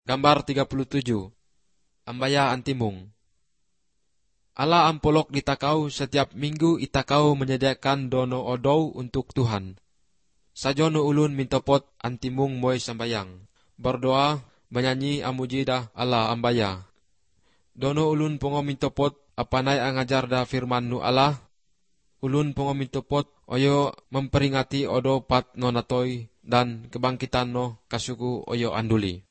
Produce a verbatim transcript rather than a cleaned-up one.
Gambar tiga puluh tujuh. Ambaya antimung. Allah ampolok ditakau setiap minggu itakau menyediakan dono odou untuk Tuhan. Sajono ulun mintopot antimung moy sambayang. Berdoa, menyanyi amujidah Allah ambaya. Dono ulun pongo mintopot apanay angajar da firman nu Allah. Ulun pongo mintopot oyo memperingati odo pat nonatoy dan kebangkitan no kasuku oyo anduli.